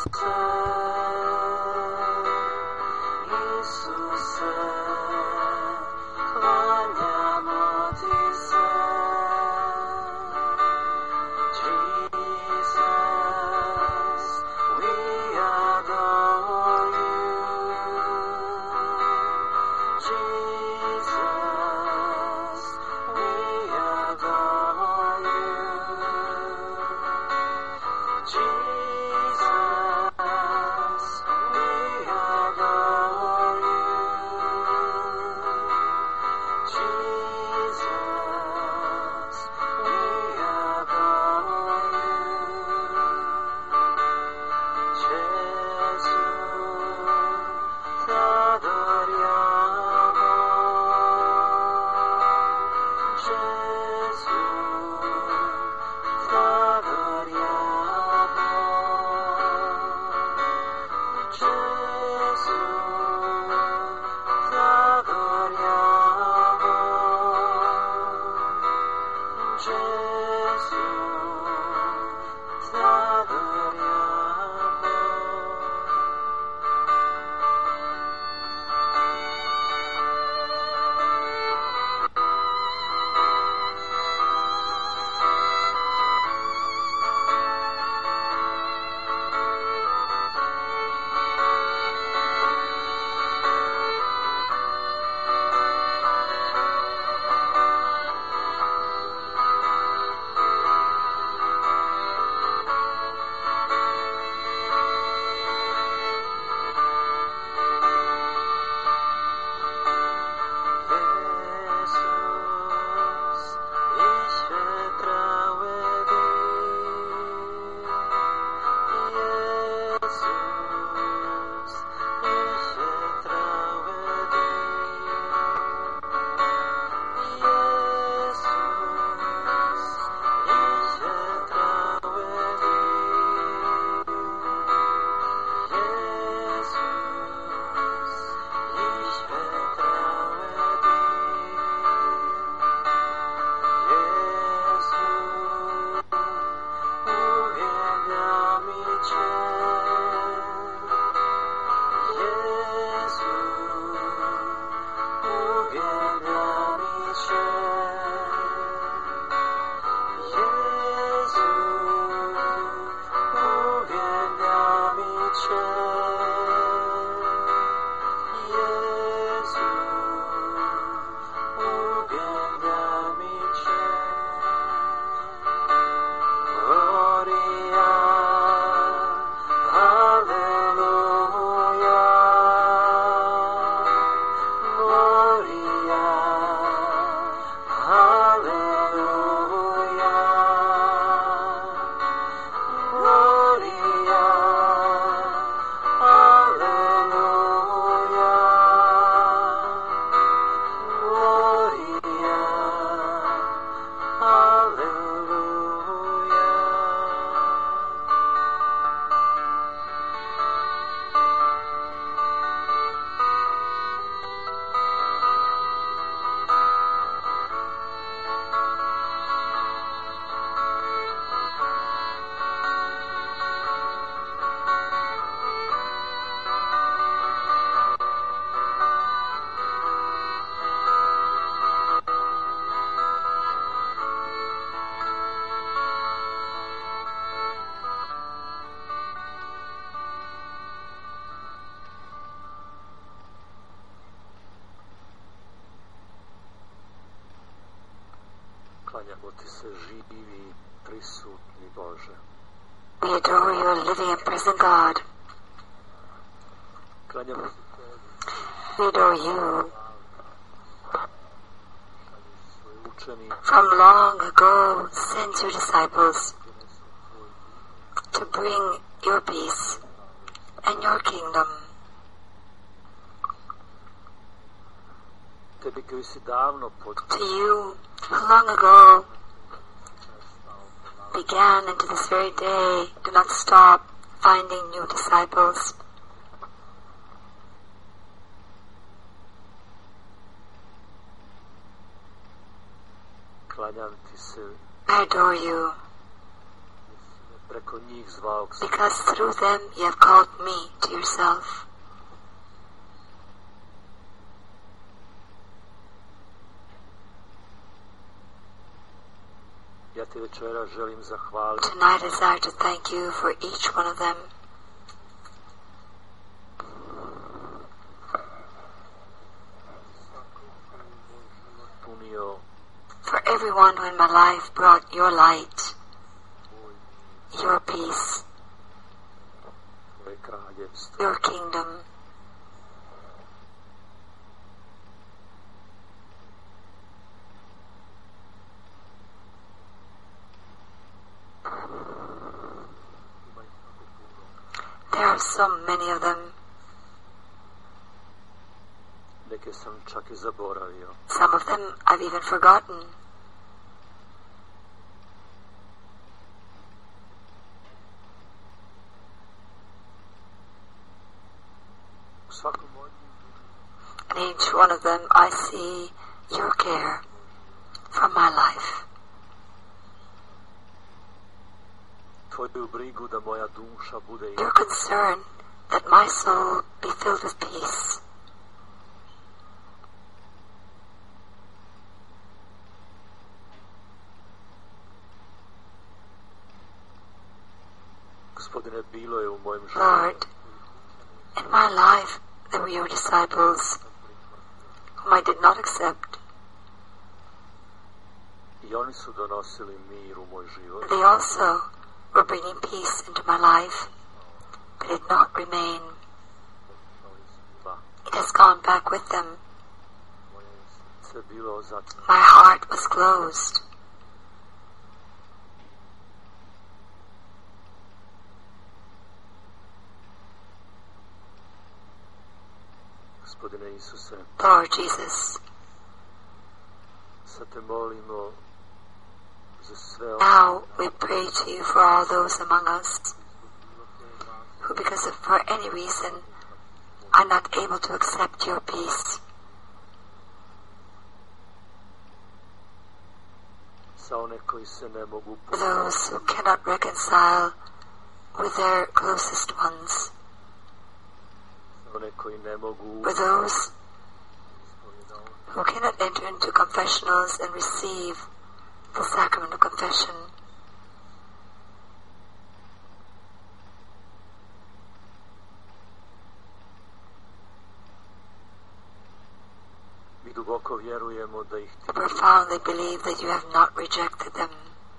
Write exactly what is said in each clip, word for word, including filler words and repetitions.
We adore you, living and present God. We adore you. From long ago, sent your disciples to bring your peace and your kingdom. To you, who long ago began and to this very day do not stop finding new disciples. I adore you. Preko njih zvao si. Because through them you have called me to yourself. Ja te večera želim zahvaliti. Tonight I desire to thank you for each one of them. For everyone who in my life brought your light, your peace, your kingdom. There are so many of them. Neke sam čak i zaboravio. Some of them I've even forgotten. In each one of them I see your care for my life. Tvoju brigu da moja duša bude your concern that my soul be filled with peace. Gospodine, bilo je u mojem životu. Lord, in my life there were your disciples whom I did not accept. I oni su donosili mir u moj život. They also were bringing peace into my life, but it did not remain. It has gone back with them. My heart was closed. Gospodine Isuse, Lord Jesus, sad te molimo za sve now we pray to you for all those among us who, because of for any reason, are not able to accept your peace. za one koji se ne mogu For those who cannot reconcile with their closest ones. za one koji ne mogu For those who cannot enter into confessionals and receive the sacrament of confession. Mi duboko vjerujemo da ih We profoundly believe that you have not rejected them.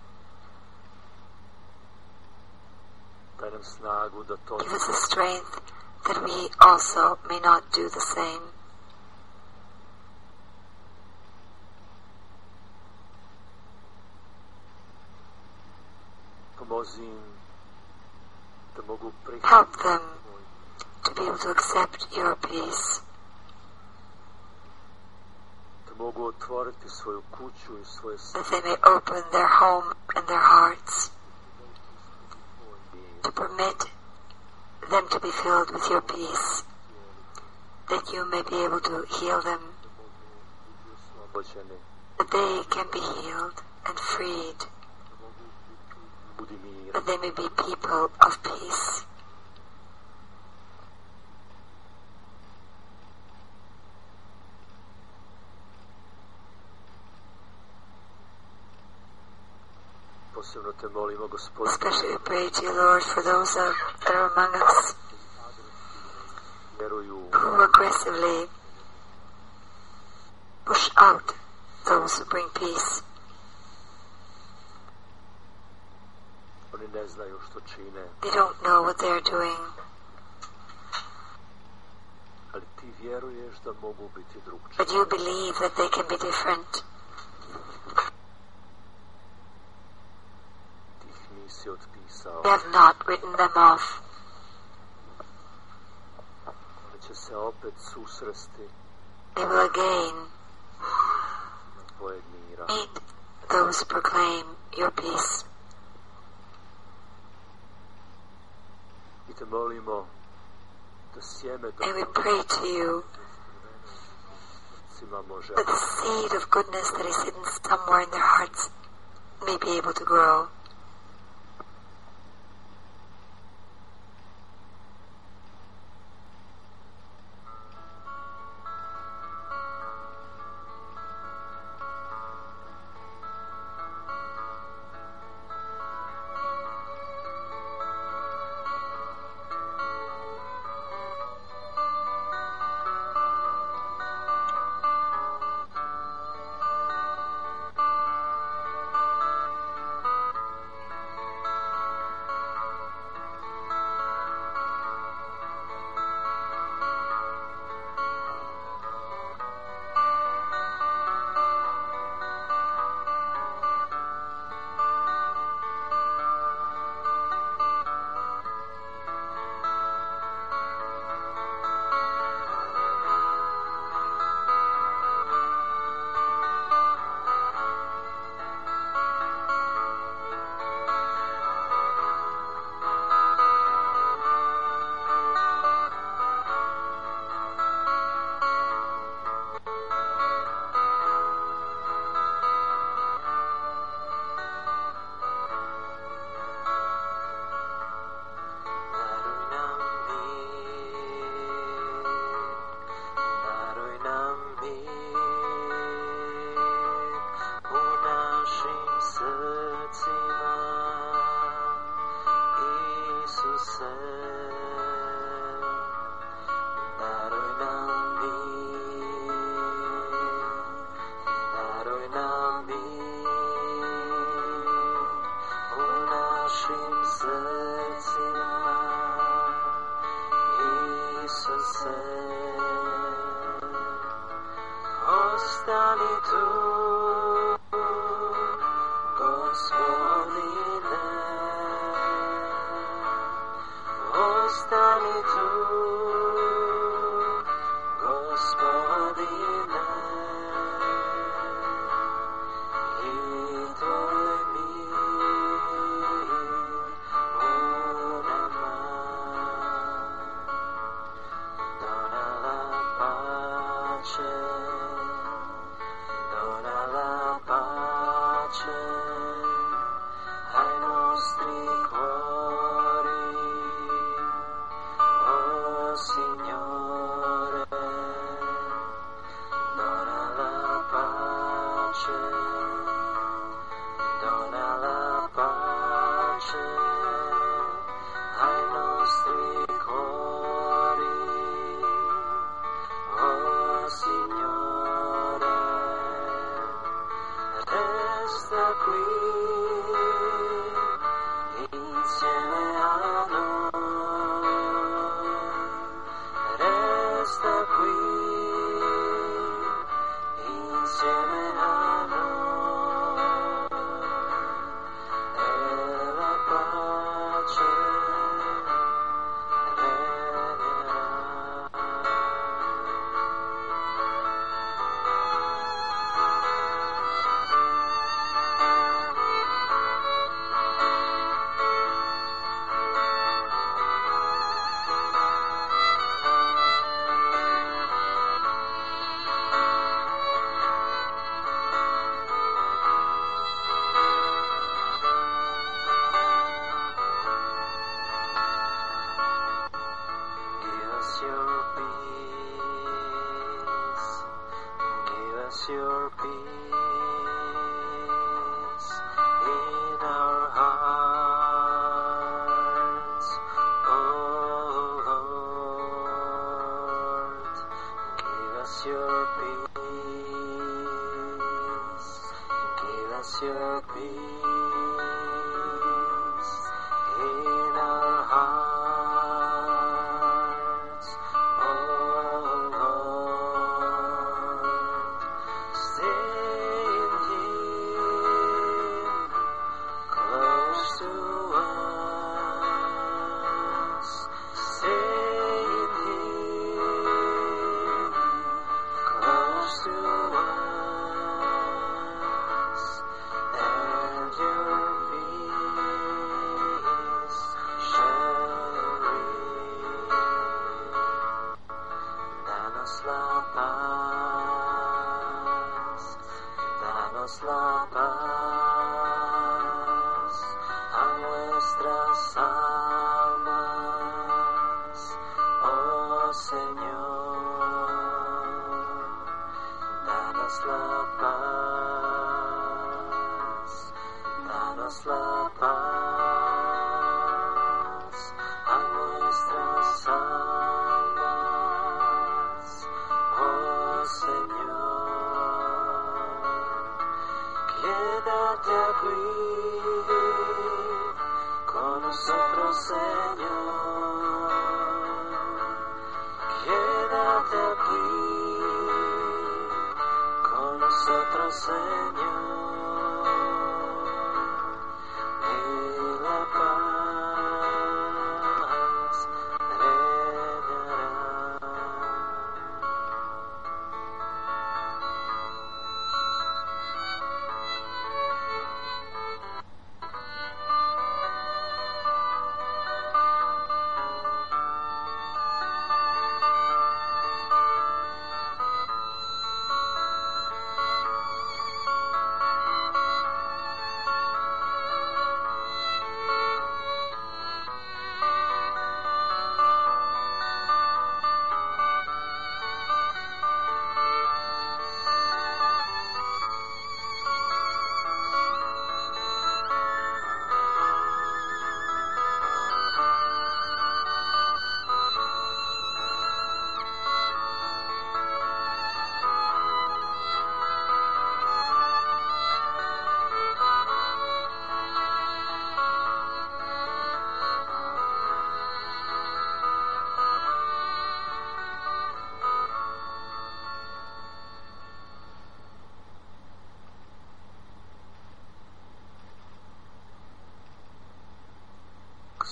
daj nam snagu da to Give us the strength that we also may not do the same. pomozi im da mogu Help prihvatiti them to be able to accept your peace, da mogu otvoriti svoju kuću i svoje that they may open their home and their hearts, to permit them to be filled with your peace, that you may be able to heal them, oslobođeni. that they can be healed and freed, Budi mir. that they may be people of peace. Posebno te molimo, Gospodine, Especially we pray to you, Lord, for those of, that are among us vjeruju who aggressively push out those who bring peace. oni ne znaju što čine, They don't know what they're doing, ali ti vjeruješ da mogu biti drugčiji. but you believe that they can be different. Ti ih nisi otpisao, They have not written them off. oni će se opet susresti They will again na tvojeg mira. meet those who proclaim your peace. I te molimo da sjeme do And we pray to you srcima može that the seed of goodness that is hidden somewhere in their hearts may be able to grow.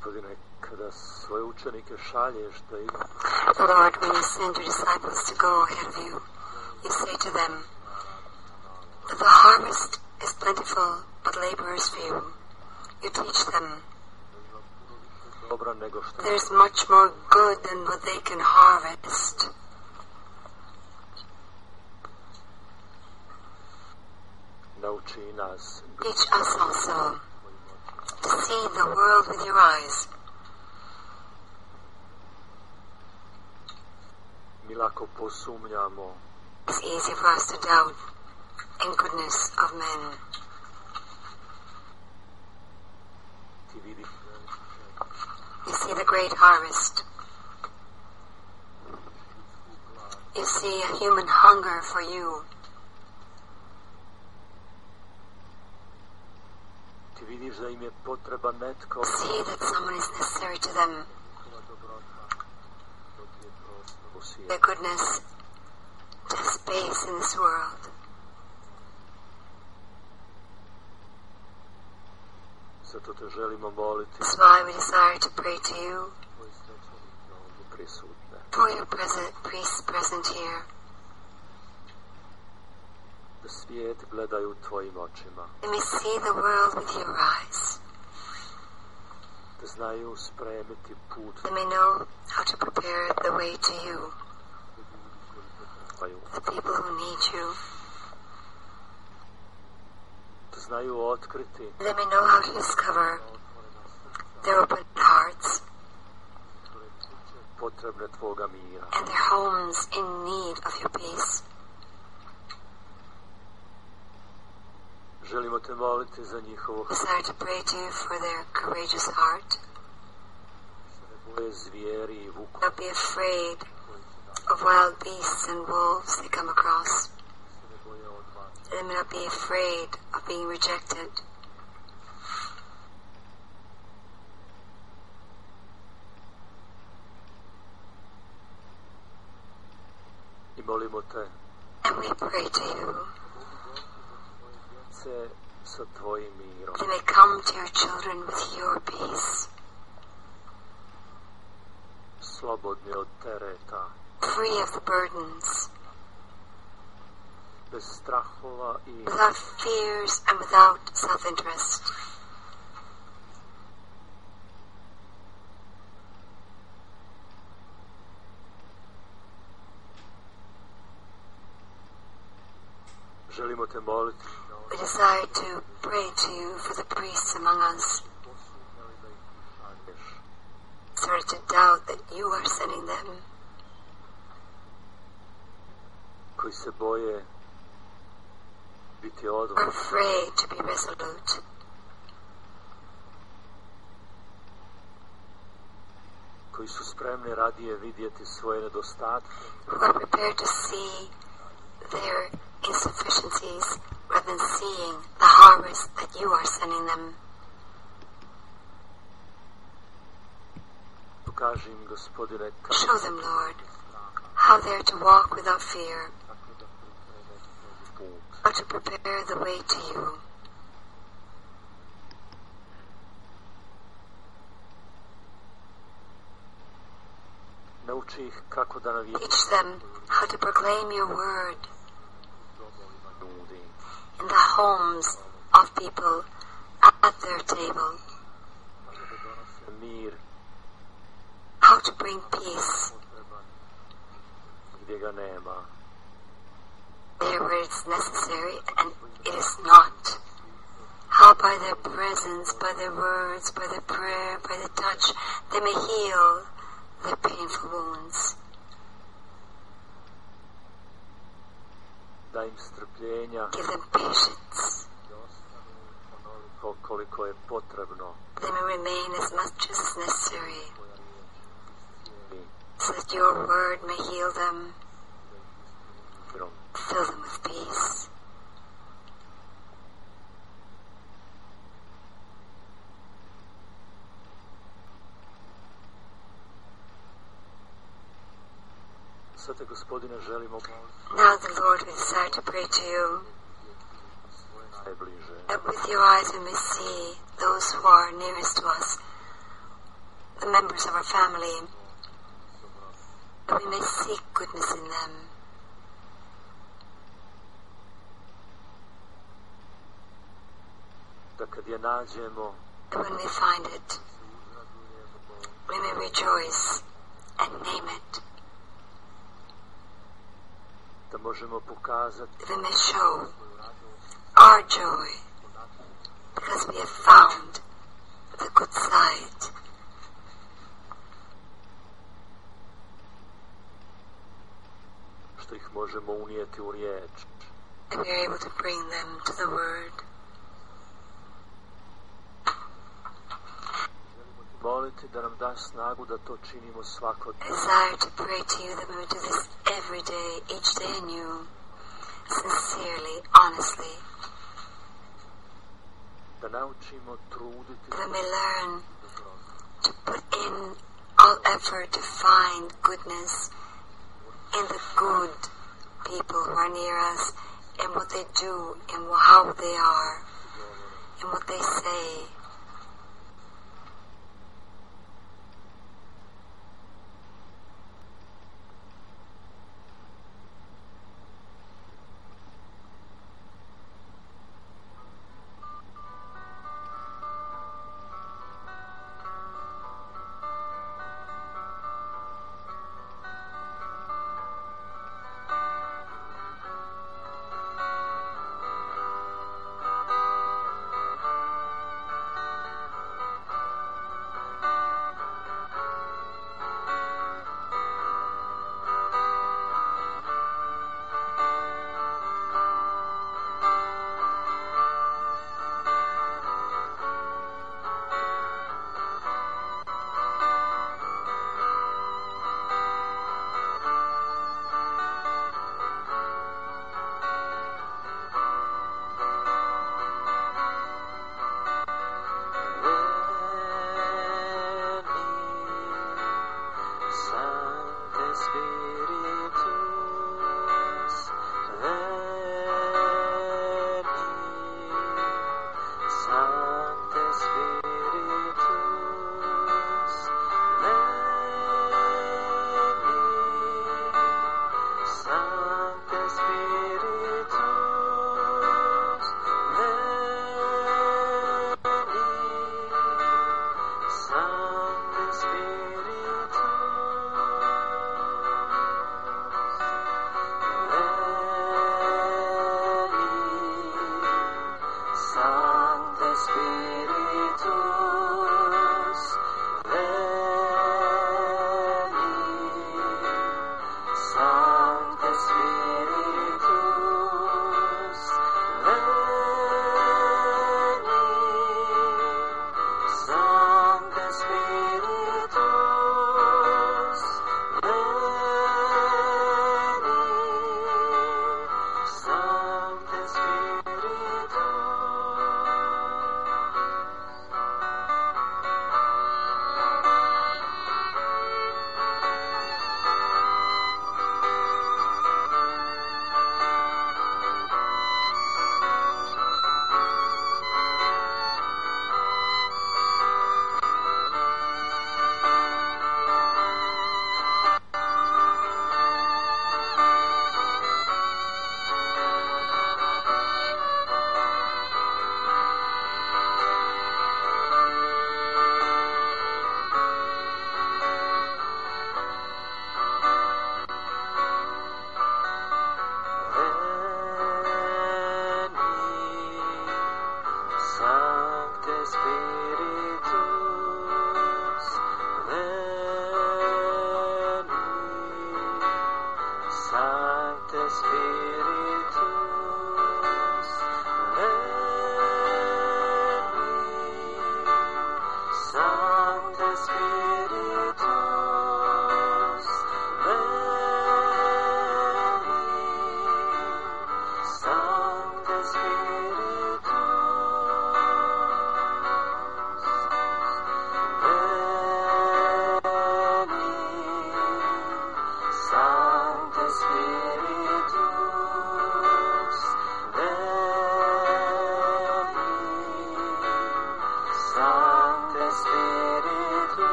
Gospodine, kada svoje učenike šalješ da idu, Lord, when you send your disciples to go ahead of you, you say to them that the harvest is plentiful, but laborers few. You teach them dobra nego što there's much more good than what they can harvest. nauči nas Teach us also to see the world with your eyes. mi lako posumnjamo It's easy for us to doubt in goodness of men. ti vidi You see the great harvest. You see a human hunger for you. ti vidiš da im je potreba netko See that someone is necessary to them. Their goodness to have space in this world. zato te želimo moliti That's why we desire to pray to you tvoje svećenike ovdje prisutne for your present, priests present here. da svijet gledaju tvojim očima Let me see the world with your eyes. da znaju spremiti put Let me know how to prepare the way to you, tvaju the people who need you. da znaju otkriti Let me know how to discover their open hearts potrebne tvoga mira and their homes in need of your peace. želimo te moliti za njihovo Desire to pray to you for their courageous heart. boje zvijeri i vuku Not be afraid of wild beasts and wolves they come across. Let me not be afraid of being rejected. i molimo te And we pray to you. se sa tvojim mirom They may come to your children with your peace, slobodni od tereta free of the burdens, bez strahova i without fears and without self-interest. želimo te moliti We desire to pray to you for the priests among us, sorry to doubt that you are sending them, koji se boje biti are odvojen afraid to be resolute, koji su spremni radije vidjeti svoje nedostatke who are prepared to see their insufficiencies rather than seeing the harvest that you are sending them. pokaži im, Gospodine, kako Show them, Lord, how they are to walk without fear, da pripreme svoj put how to prepare the way to you. nauči ih kako da navijaju Teach them how to proclaim your word domovima ljudi in the homes of people at their table, kako da donose mir how to bring peace potreban gdje ga nema there where it's necessary and it is not. How by their presence, by their words, by their prayer, by their touch, they may heal their painful wounds. da im strpljenja Give them patience. da ostanu onoliko koliko je potrebno They may remain as much as is necessary, koja riječ iscijeli so that your word may heal them, mirom fill them with peace. sad te, Gospodine, želimo Now the Lord, we desire to pray to you, najbliže that with your eyes we may see those who are nearest to us, the members of our family, that we may seek goodness in them. Da kad je nađemo, And when we find it, we may rejoice and name it. da možemo pokazati That we may show our joy because we have found the good side. što ih možemo unijeti u riječ. And we are able to bring them to the Word. Moliti da nam da snagu da to činimo svakodnevno. I desire to pray to you that we would do this every day, each day anew, sincerely, honestly, Da naučimo truditi that we may learn to put in all effort to find goodness in the good people who are near us, in what they do, in how they are, in what they say.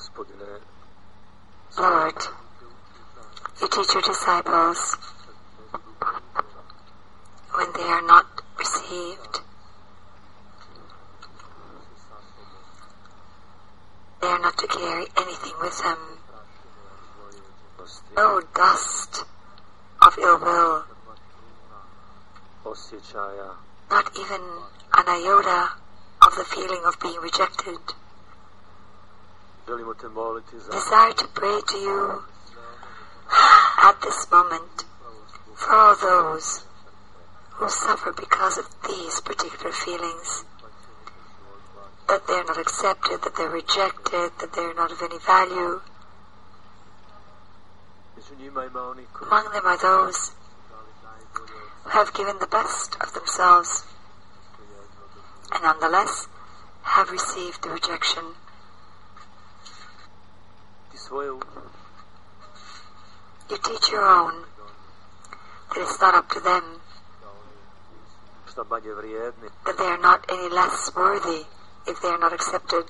Gospodine, Lord, you teach your disciples when they are not received, they are not to carry anything with them, no dust of ill will, osjećaja, not even an iota of the feeling of being rejected. želimo te moliti za Desire to pray to you at this moment for all those who suffer because of these particular feelings, that they are not accepted, that they are rejected, that they are not of any value. među njima ima oni koji Among them are those who have given the best of themselves and nonetheless have received the rejection. ti svoje u- You teach your own, that it's not up to them, šta manje vrijedni, that they are not any less worthy if they are not accepted,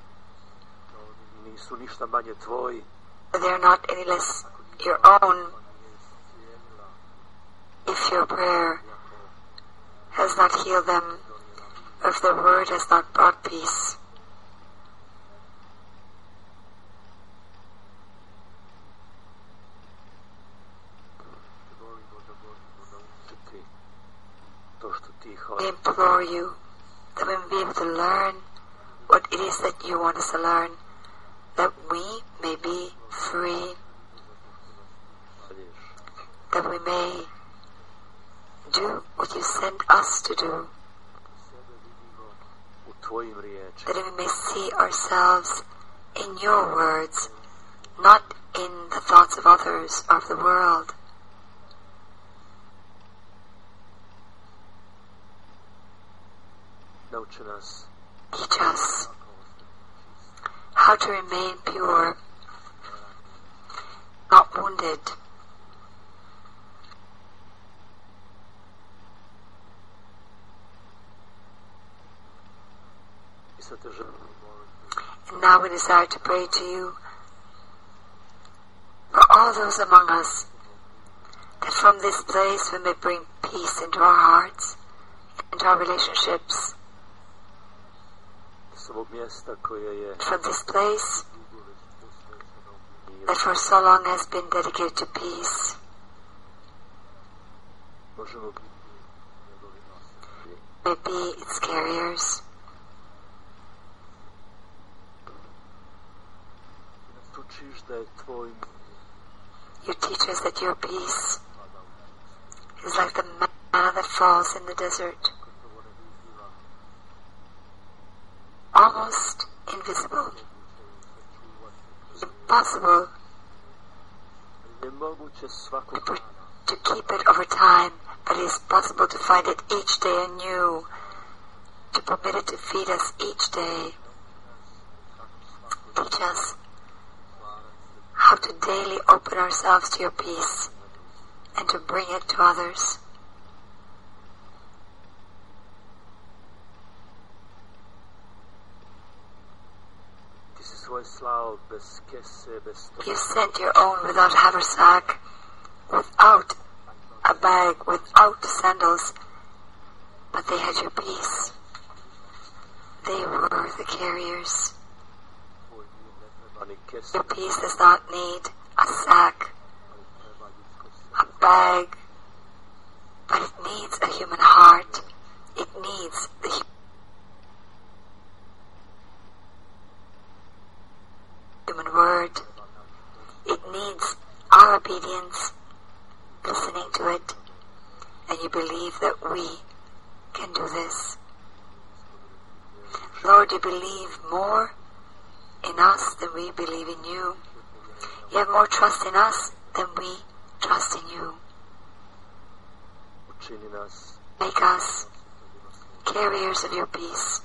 nisu ništa manje tvoji, that they are not any less your own if your prayer has not healed them, or if their word has not brought peace. učiti to što ti We hoćeš. implore you that we may be able to learn what it is that you want us to learn, that we may be free, that we may do what you send us to do, u tvojim riječima, that we may see ourselves in your words, not in the thoughts of others or of the world. nauči nas Teach us how to remain pure, not wounded, i sad te želimo moliti and now we desire to pray to you for all those among us, that from this place we may bring peace into our hearts, into our relationships, s ovog mjesta koje je from this place miru, that for so long has been dedicated to peace, možemo biti njegovi nositelji. may be its carriers. Ti nas učiš da je tvoj You teach us that your peace is like the manna that falls in the desert, almost invisible, impossible je moguće svakog to, dana to keep it over time, but it is possible to find it each day anew, to permit it to feed us each day. Teach us how to daily open ourselves to your peace and to bring it to others. ti si svoje slao bez kese, bez You toga, sent your own without haversack, without a bag, without sandals, but they had your peace. They were the carriers. tvoj mir ne treba ni kese, Your peace does not need a sack, ali treba ljudsko a srce. bag, but it needs a human heart. It needs the hu- human word. It needs our obedience, listening to it, and you believe that we can do this. Lord, you believe more in us than we believe in you. You have more trust in us than we trust in you. Učini nas Make us carriers of your peace.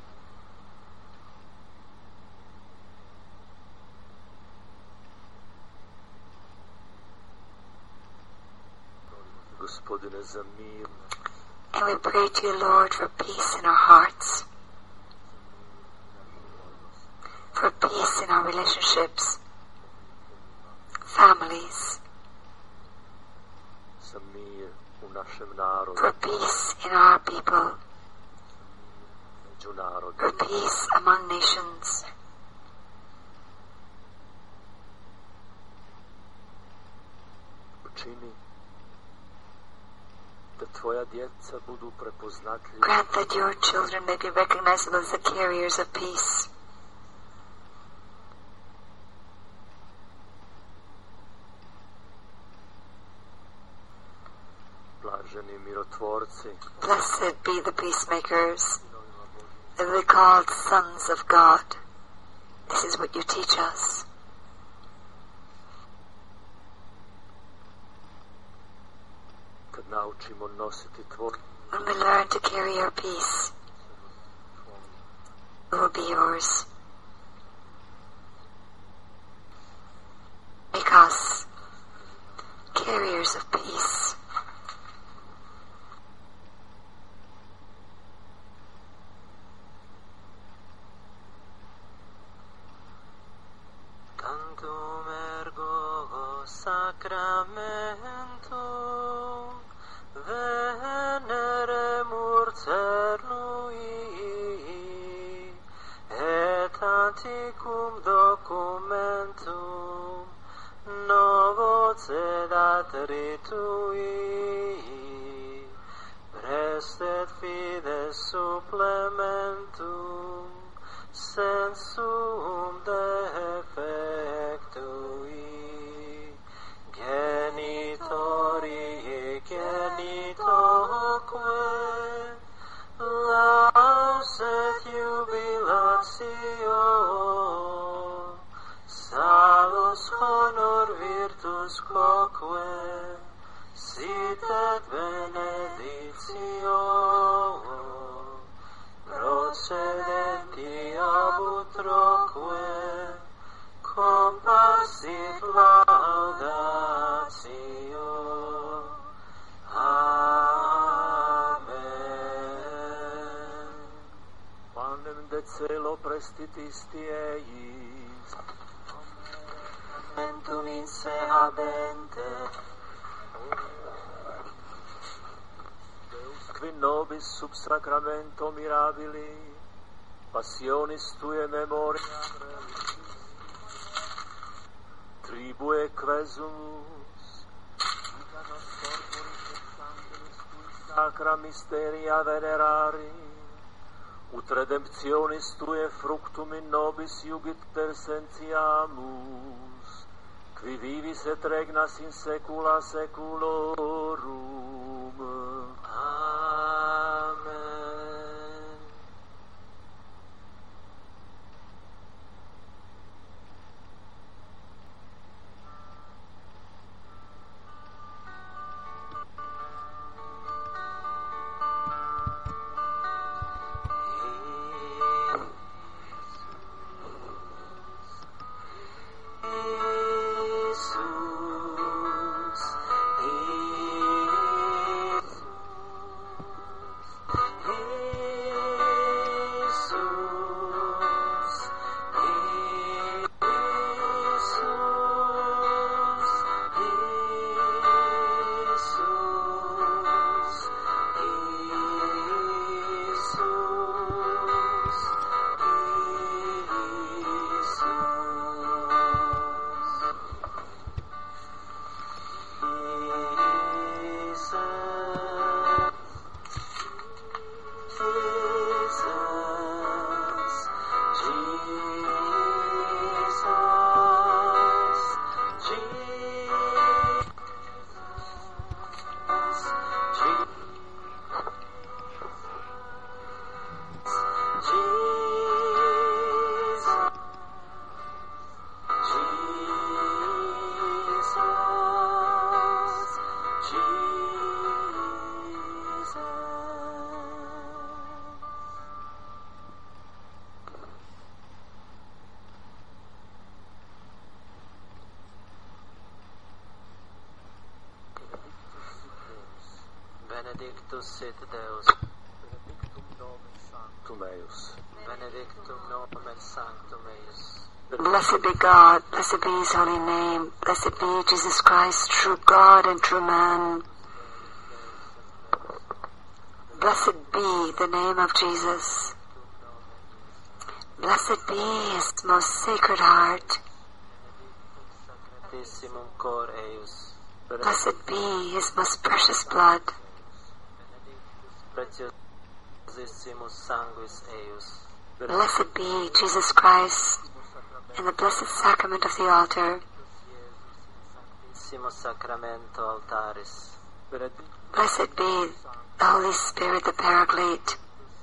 Gospodine za mir, And we pray to you, Lord, for peace in our hearts, for peace in our relationships, families, za mir u našem narodu, for peace in our people, među narodima, for peace among nations. Učini da tvoja djeca budu prepoznatljiva, Grant that your children may be recognizable as the carriers of peace. blaženi mirotvorci, Blessed be the peacemakers. They will be called sons of God. This is what you teach us. kad naučimo nositi tvoj, When we learn to carry your peace, it will be yours. Make us carriers of peace. tantum ergo sacramentum veneremur cernui et anticum documentum novo cedat ritui prestet fides supplementum sensum defectui genitori genitoque laus et jubilatio salus honor virtus quoque sit et benedictio procedenti ab utroque compassit laudatio. Amen. Panem de celo prestitis tieis, mentum in se habente, qui nobis sub sacramento mirabili passionis tuae memoria tribue quesumus vita nos corporis et sanguinis tui sacra mysteria venerari ut redemptionis tuae fructum in nobis iugit persentiamus qui vivis et regnas in saecula saeculorum. Benedictus sit Deus, benedictum nomen Sanctus. sanctum eius. Benedictum nomen sanctum eius. Blessed be God, blessed be his holy name, blessed be Jesus Christ, true God and true man. Blessed be the name of Jesus. Blessed be his most sacred heart. Sanctissimum cor eius. Blessed be his most precious blood. Preciosissimus sanguis eius. Blessed be Jesus Christ in the blessed sacrament of the altar. Sanctissimo sacramento altaris. Blessed be the Holy Spirit, the Paraclete.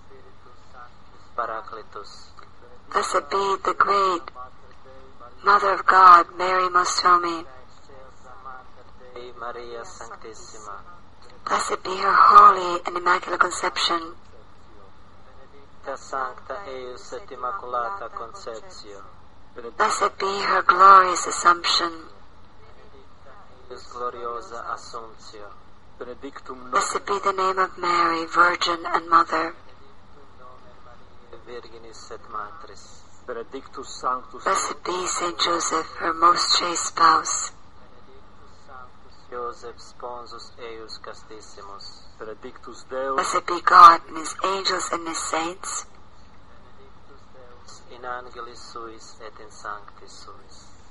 Paracletus. Blessed be the great Mother of God, Mary Most Holy. Dei Maria Sanctissima. Blessed be her holy and immaculate conception. Ta sancta eius et immaculata conceptio. Blessed be her glorious assumption. Eius gloriosa assumptio. Blessed be the name of Mary, Virgin and Mother. Virginis et Matris. Benedictus Sanctus. Blessed be Saint Joseph, her most chaste spouse. Joseph sponsus eius castissimus. Benedictus Deus. Blessed be God and his angels and his saints. In angelis suis et in sanctis suis.